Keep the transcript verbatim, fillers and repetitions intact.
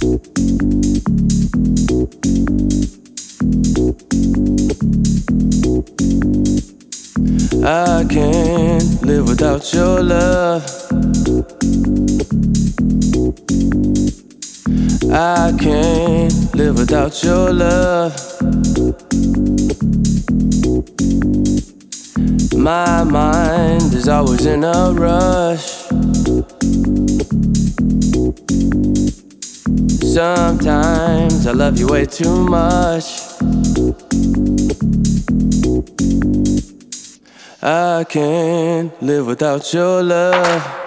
I can't live without your love. I can't live without your love. My mind is always in a rush. Sometimes I love you way too much. I can't live without your love.